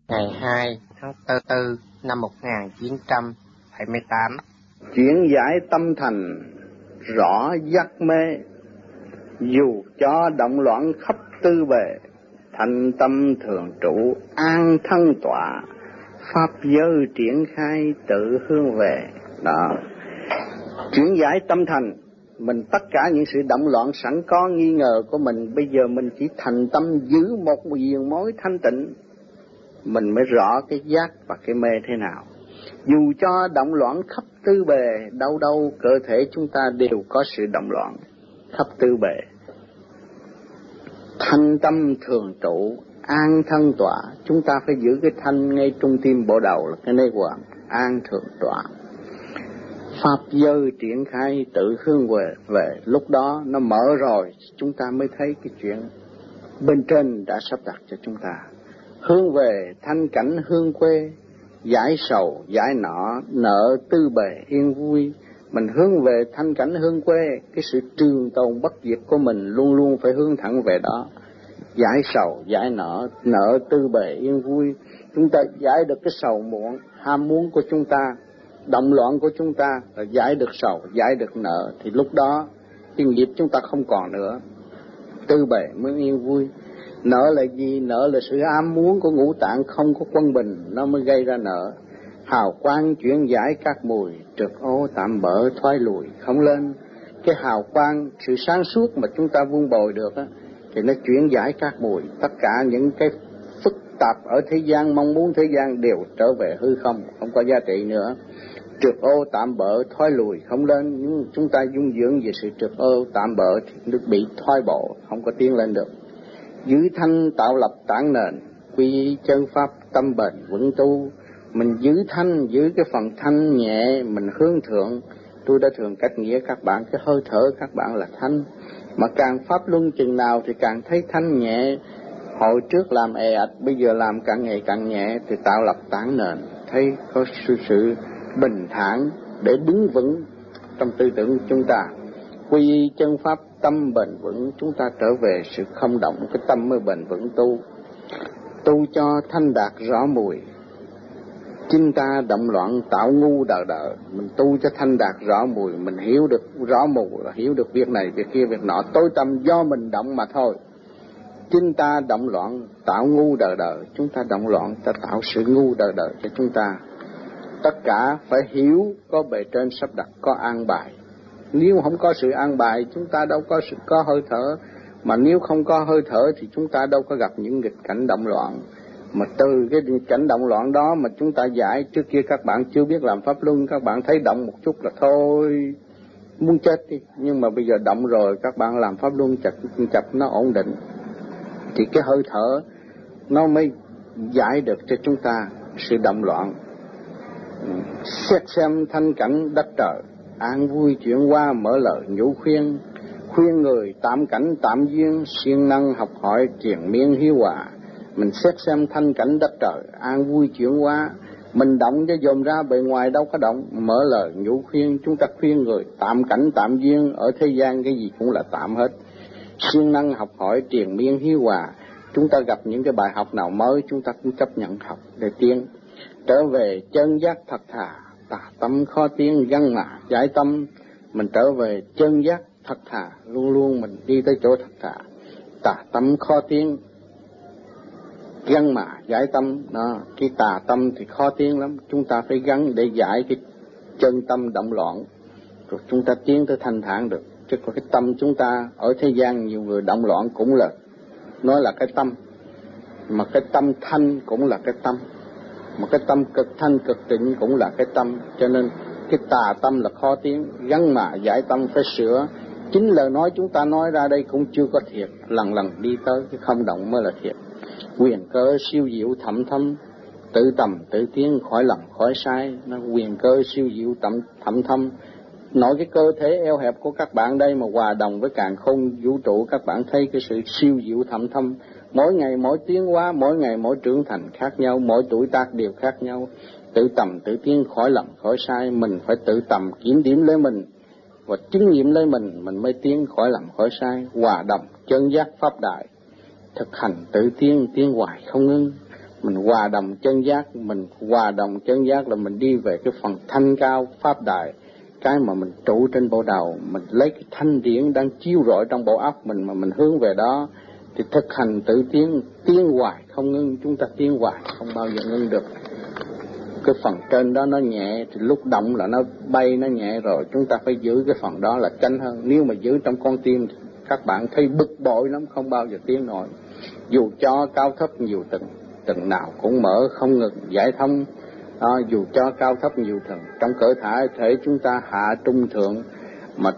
ngày 2 tháng 4 năm 1978. Chuyển giải tâm thành rõ giác mê, dù cho động loạn khắp tư bề, thành tâm thường trụ an thân tọa, pháp giới triển khai tự hướng về. Đó, chuyển giải tâm thành, mình tất cả những sự động loạn sẵn có nghi ngờ của mình, bây giờ mình chỉ thành tâm giữ một viền mối thanh tịnh, mình mới rõ cái giác và cái mê thế nào. Dù cho động loạn khắp tư bề, đâu đâu cơ thể chúng ta đều có sự động loạn khắp tư bề. Thanh tâm thường trụ, an thân tọa, chúng ta phải giữ cái thanh ngay trung tim bộ đầu là cái nơi hoàng, an thường tọa. Pháp giới triển khai tự hướng về, lúc đó nó mở rồi, chúng ta mới thấy cái chuyện bên trên đã sắp đặt cho chúng ta. Hướng về thanh cảnh hương quê, giải sầu, giải nợ tư bề yên vui. Mình hướng về thanh cảnh hương quê, cái sự trường tồn bất diệt của mình luôn luôn phải hướng thẳng về đó. Giải sầu, giải nợ tư bề yên vui. Chúng ta giải được cái sầu muộn, ham muốn của chúng ta, động loạn của chúng ta, là giải được sầu, giải được nợ, thì lúc đó cái nghiệp chúng ta không còn nữa. Tư bề mới yên vui. Nợ là gì? Nợ là sự ham muốn của ngũ tạng không có quân bình, nó mới gây ra nợ. Hào quang chuyển giải các mùi, trượt ô tạm bỡ thoái lùi không lên. Cái hào quang, sự sáng suốt mà chúng ta vun bồi được á, thì nó chuyển giải các mùi. Tất cả những cái phức tạp ở thế gian, mong muốn thế gian đều trở về hư không, không có giá trị nữa. Trượt ô tạm bỡ thoái lùi không lên. Nhưng chúng ta dung dưỡng về sự trượt ô tạm bỡ thì nó bị thoái bộ, không có tiến lên được. Giữ thanh tạo lập tảng nền, quy chân pháp tâm bền vững tu. Mình giữ thanh, giữ cái phần thanh nhẹ, mình hướng thượng. Tôi đã thường cách nghĩa các bạn, cái hơi thở các bạn là thanh. Mà càng pháp luân chừng nào thì càng thấy thanh nhẹ. Hồi trước làm è ạch, bây giờ làm càng ngày càng nhẹ, thì tạo lập tảng nền. Thấy có sự bình thản để đứng vững trong tư tưởng chúng ta. Quy chân pháp tâm bền vững, chúng ta trở về sự không động, cái tâm mới bền vững tu. Tu cho thanh đạt rõ mùi, chính ta động loạn tạo ngu đờ đờ. Mình tu cho thanh đạt rõ mùi, mình hiểu được rõ mùi, hiểu được việc này, việc kia, việc nọ, tối tâm do mình động mà thôi. Chính ta động loạn tạo ngu đờ đờ, chúng ta động loạn ta tạo sự ngu đờ đờ cho chúng ta. Tất cả phải hiểu có bề trên sắp đặt, có an bài. Nếu không có sự an bài, chúng ta đâu có hơi thở. Mà nếu không có hơi thở thì chúng ta đâu có gặp những nghịch cảnh động loạn. Mà từ cái cảnh động loạn đó mà chúng ta giải, trước kia các bạn chưa biết làm pháp luân, các bạn thấy động một chút là thôi, muốn chết đi. Nhưng mà bây giờ động rồi, các bạn làm pháp luân chập nó ổn định. Thì cái hơi thở nó mới giải được cho chúng ta sự động loạn. Xét xem thanh cảnh đất trời, an vui chuyển qua mở lời nhủ khuyên. Khuyên người tạm cảnh tạm duyên, siêng năng học hỏi triền miên hiếu hòa. Mình xét xem thanh cảnh đất trời, an vui chuyển qua. Mình động cho dồn ra, bề ngoài đâu có động. Mở lời nhủ khuyên, chúng ta khuyên người tạm cảnh tạm duyên. Ở thế gian cái gì cũng là tạm hết. Siêng năng học hỏi triền miên hiếu hòa. Chúng ta gặp những cái bài học nào mới, chúng ta cũng chấp nhận học để tiến. Trở về chân giác thật thà, tà tâm khó tiến găng mà giải tâm. Mình trở về chân giác thật thà, luôn luôn mình đi tới chỗ thật thà. Tà tâm khó tiến găng mà giải tâm. Đó, cái tà tâm thì khó tiến lắm, chúng ta phải gắn để giải cái chân tâm động loạn, rồi chúng ta tiến tới thanh thản được. Chứ còn cái tâm chúng ta ở thế gian nhiều người động loạn cũng là nói là cái tâm, mà cái tâm thanh cũng là cái tâm, mà cái tâm cực thanh cực tịnh cũng là cái tâm. Cho nên cái tà tâm là khó tiến, gắn mà giải tâm phải sửa. Chính lời nói chúng ta nói ra đây cũng chưa có thiệt, lần lần đi tới cái không động mới là thiệt. Quyền cơ siêu diệu thẩm thâm, tự tầm tự tiến khỏi lầm khỏi sai. Nó quyền cơ siêu diệu thẩm thâm. Nói cái cơ thể eo hẹp của các bạn đây mà hòa đồng với càn khôn vũ trụ, các bạn thấy cái sự siêu diệu thẩm thâm. Mỗi ngày mỗi tiến hóa, mỗi ngày mỗi trưởng thành khác nhau, mỗi tuổi tác đều khác nhau. Tự tầm tự tiến khỏi lầm khỏi sai. Mình phải tự tầm kiểm điểm lấy mình và chứng nghiệm lấy mình mới tiến khỏi lầm khỏi sai. Hòa đồng chân giác pháp đại, thực hành tự tiến hoài không ngưng. Mình hòa đồng chân giác, mình hòa đồng chân giác là mình đi về cái phần thanh cao pháp đại, cái mà mình trụ trên bộ đầu, mình lấy cái thanh điển đang chiếu rọi trong bộ óc mình mà mình hướng về đó thì thực hành tự tiến hoài không ngưng, chúng ta tiến hoài không bao giờ ngưng được. Cái phần trên đó nó nhẹ thì lúc động là nó bay, nó nhẹ rồi, chúng ta phải giữ cái phần đó là chánh hơn. Nếu mà giữ trong con tim thì các bạn thấy bực bội lắm, không bao giờ tiến nổi. Dù cho cao thấp nhiều tầng nào cũng mở không ngừng giải thông. Dù cho cao thấp nhiều tầng, trong cơ thể chúng ta hạ trung thượng, mà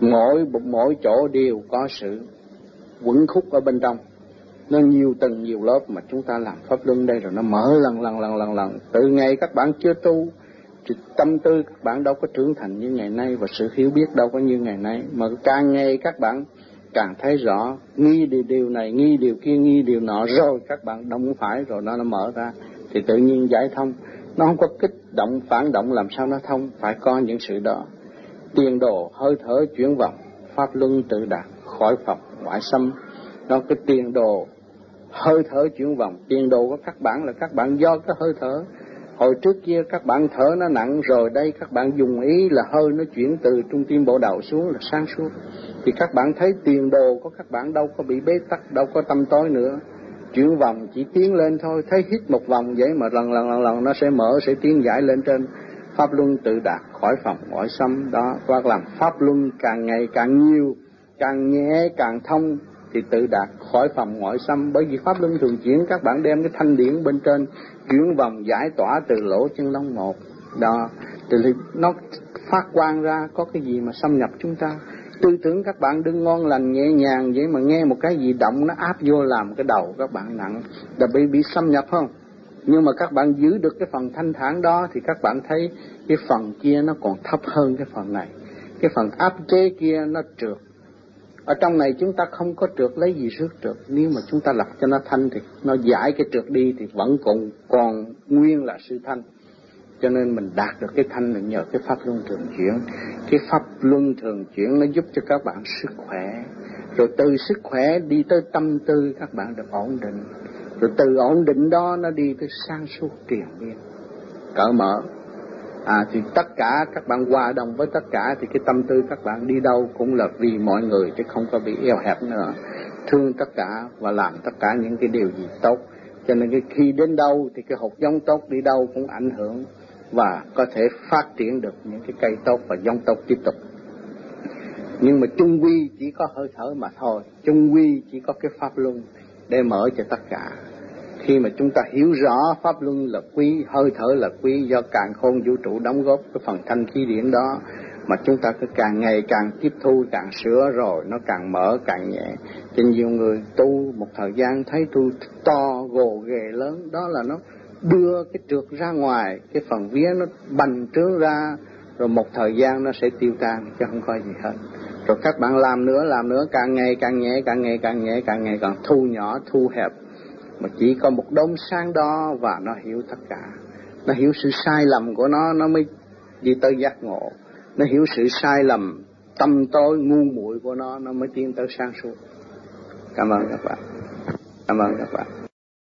mỗi chỗ đều có sự quẩn khúc ở bên trong. Nó nhiều tầng nhiều lớp mà chúng ta làm pháp luân đây rồi nó mở lần. Từ ngày các bạn chưa tu thì tâm tư các bạn đâu có trưởng thành như ngày nay, và sự hiểu biết đâu có như ngày nay, mà càng ngày các bạn càng thấy rõ, nghi điều này, nghi điều kia, nghi điều nọ, rồi các bạn động phải rồi nó mở ra thì tự nhiên giải thông. Nó không có kích động phản động làm sao nó thông, phải có những sự đó. Tiền đồ hơi thở chuyển vọng, pháp luân tự đạt khỏi phòng ngoại xâm. Đó, cái tiền đồ hơi thở chuyển vọng, tiền đồ của các bạn là các bạn do cái hơi thở. Hồi trước kia các bạn thở nó nặng, rồi đây các bạn dùng ý là hơi nó chuyển từ trung tim bộ đầu xuống là sáng suốt. Thì các bạn thấy tiền đồ của các bạn đâu có bị bế tắc, đâu có tâm tối nữa. Chuyển vòng chỉ tiến lên thôi, thấy hít một vòng vậy mà lần nó sẽ mở, sẽ tiến giải lên trên. Pháp luân tự đạt khỏi phòng ngoại xâm đó, và làm pháp luân càng ngày càng nhiều, càng nhẹ càng thông thì tự đạt khỏi phòng ngoại xâm. Bởi vì pháp luân thường chuyển, các bạn đem cái thanh điển bên trên chuyển vòng giải tỏa từ lỗ chân lông một đó, từ nó phát quang ra, có cái gì mà xâm nhập chúng ta. Tư tưởng các bạn đừng ngon lành nhẹ nhàng vậy mà nghe một cái gì động nó áp vô làm cái đầu các bạn nặng, là bị xâm nhập không? Nhưng mà các bạn giữ được cái phần thanh thản đó thì các bạn thấy cái phần kia nó còn thấp hơn cái phần này. Cái phần áp chế kia nó trượt. Ở trong này chúng ta không có trượt, lấy gì rước trượt. Nếu mà chúng ta lập cho nó thanh thì nó giải cái trượt đi thì vẫn còn nguyên là sự thanh. Cho nên mình đạt được cái thanh là nhờ cái pháp luân thường chuyển. Cái pháp luân thường chuyển nó giúp cho các bạn sức khỏe. Rồi từ sức khỏe đi tới tâm tư các bạn được ổn định. Rồi từ ổn định đó nó đi tới sáng suốt triền miên, cởi mở. Thì tất cả các bạn hòa đồng với tất cả thì cái tâm tư các bạn đi đâu cũng là vì mọi người, chứ không có bị eo hẹp nữa. Thương tất cả và làm tất cả những cái điều gì tốt. Cho nên khi đến đâu thì cái hột giống tốt đi đâu cũng ảnh hưởng và có thể phát triển được những cái cây tốt và giống tốt tiếp tục. Nhưng mà chung quy chỉ có hơi thở mà thôi, chung quy chỉ có cái pháp luân để mở cho tất cả. Khi mà chúng ta hiểu rõ pháp luân là quý, hơi thở là quý, do càn khôn vũ trụ đóng góp cái phần thanh khí điển đó, mà chúng ta cứ càng ngày càng tiếp thu, càng sửa rồi nó càng mở càng nhẹ. Cho nhiều người tu một thời gian thấy tu to gồ ghề lớn, đó là nó đưa cái trượt ra ngoài, cái phần vía nó bành trướng ra, rồi một thời gian nó sẽ tiêu tan chứ không có gì hết. Rồi các bạn làm nữa, càng ngày càng nhẹ, càng ngày càng thu nhỏ, thu hẹp. Mà chỉ có một đốm sáng đó và nó hiểu tất cả. Nó hiểu sự sai lầm của nó mới đi tới giác ngộ. Nó hiểu sự sai lầm, tâm tối, ngu muội của nó mới tiến tới sáng suốt. Cảm ơn các bạn.